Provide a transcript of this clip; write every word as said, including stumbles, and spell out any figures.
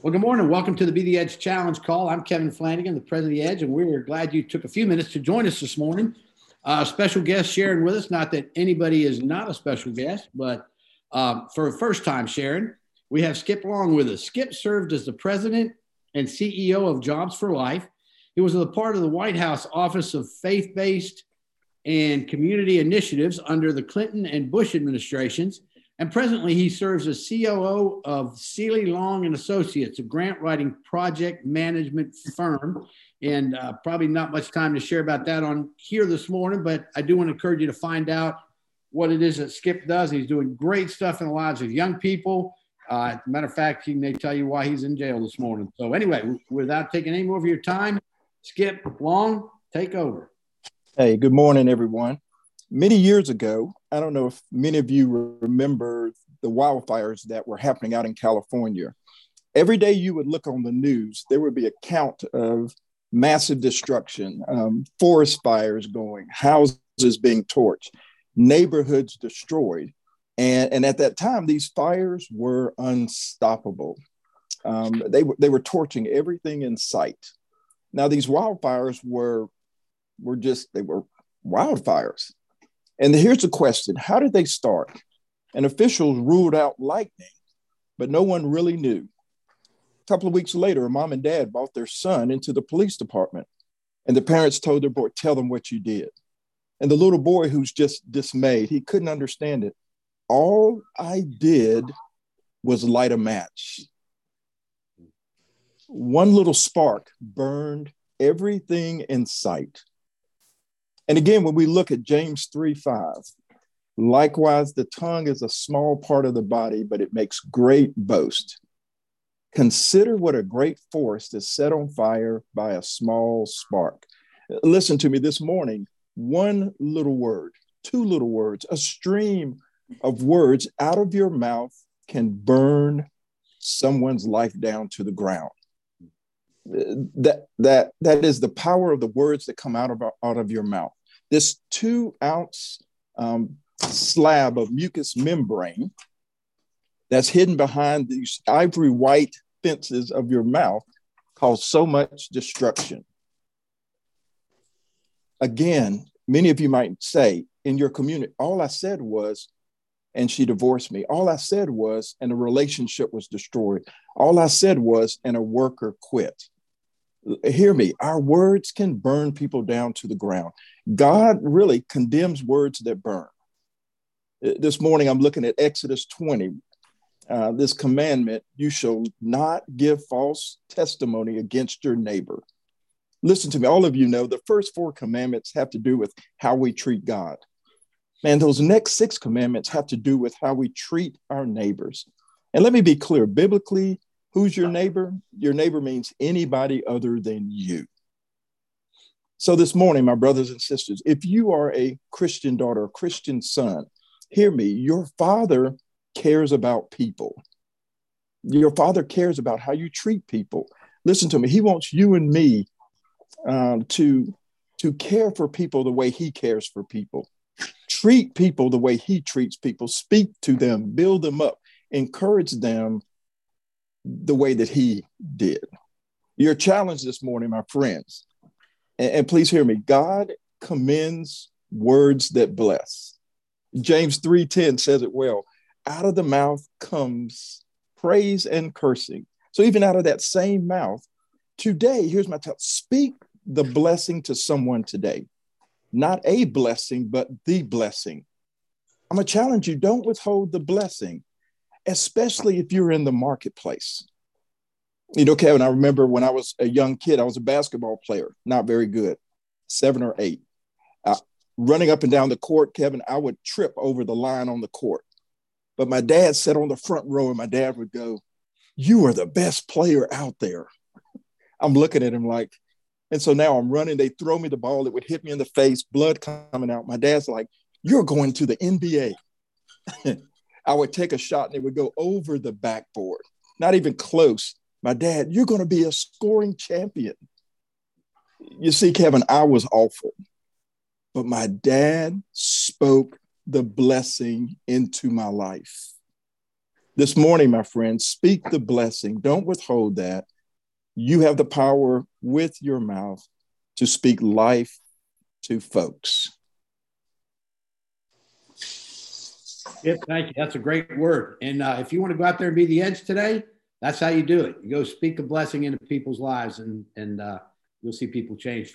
Well, good morning. Welcome to the Be the Edge Challenge call. I'm Kevin Flanagan, the president of the Edge, and we're glad you took a few minutes to join us this morning. Uh, special guest sharing with us, not that anybody is not a special guest, but um, for a first time sharing, we have Skip Long with us. Skip served as the president and C E O of Jobs for Life. He was a part of the White House Office of Faith-Based and Community Initiatives under the Clinton and Bush administrations. And presently, he serves as C O O of Seeley Long and Associates, a grant writing project management firm. And uh, probably not much time to share about that on here this morning, but I do want to encourage you to find out what it is that Skip does. He's doing great stuff in the lives of young people. Uh, as a matter of fact, he may tell you why he's in jail this morning. So anyway, without taking any more of your time, Skip Long, take over. Hey, good morning, everyone. Many years ago, I don't know if many of you remember the wildfires that were happening out in California. Every day you would look on the news, there would be a count of massive destruction, um, forest fires going, houses being torched, neighborhoods destroyed. And, and at that time, these fires were unstoppable. Um, they, they were torching everything in sight. Now, these wildfires were, were just, they were wildfires. And here's the question: how did they start? And officials ruled out lightning, but no one really knew. A couple of weeks later, a mom and dad brought their son into the police department, and the parents told their boy, "Tell them what you did." And the little boy, who's just dismayed, he couldn't understand it. "All I did was light a match." One little spark burned everything in sight. And again, when we look at James three five, likewise, the tongue is a small part of the body, but it makes great boast. Consider what a great forest is set on fire by a small spark. Listen to me this morning. One little word, two little words, a stream of words out of your mouth can burn someone's life down to the ground. That, that, that is the power of the words that come out of, out of your mouth. This two ounce um, slab of mucous membrane that's hidden behind these ivory white fences of your mouth cause so much destruction. Again, many of you might say in your community, all I said was, and she divorced me. All I said was, and a relationship was destroyed. All I said was, and a worker quit. Hear me, our words can burn people down to the ground. God really condemns words that burn. This morning, I'm looking at Exodus twenty, uh, this commandment: you shall not give false testimony against your neighbor. Listen to me, all of you know the first four commandments have to do with how we treat God. Man, those next six commandments have to do with how we treat our neighbors. And let me be clear, biblically, who's your neighbor? Your neighbor means anybody other than you. So this morning, my brothers and sisters, if you are a Christian daughter, a Christian son, hear me, your father cares about people. Your father cares about how you treat people. Listen to me, he wants you and me um, to, to care for people the way he cares for people. Treat people the way he treats people. Speak to them, build them up, encourage them the way that he did. Your challenge this morning, my friends, and, and please hear me, God commends words that bless. James three ten says it well. Out of the mouth comes praise and cursing. So even out of that same mouth, today, here's my tell, speak the blessing to someone today. Not a blessing, but the blessing. I'm going to challenge you, don't withhold the blessing, especially if you're in the marketplace. You know, Kevin, I remember when I was a young kid, I was a basketball player, not very good, seven or eight. Uh, running up and down the court, Kevin, I would trip over the line on the court. But my dad sat on the front row and my dad would go, "You are the best player out there." I'm looking at him like, and so now I'm running. They throw me the ball. It would hit me in the face, blood coming out. My dad's like, "You're going to the N B A." I would take a shot and it would go over the backboard, not even close. My dad, "You're going to be a scoring champion." You see, Kevin, I was awful, but my dad spoke the blessing into my life. This morning, my friends, speak the blessing. Don't withhold that. You have the power with your mouth to speak life to folks. Yep, thank you. That's a great word. And uh, if you want to go out there and be the edge today, that's how you do it. You go speak a blessing into people's lives, and and uh, you'll see people change.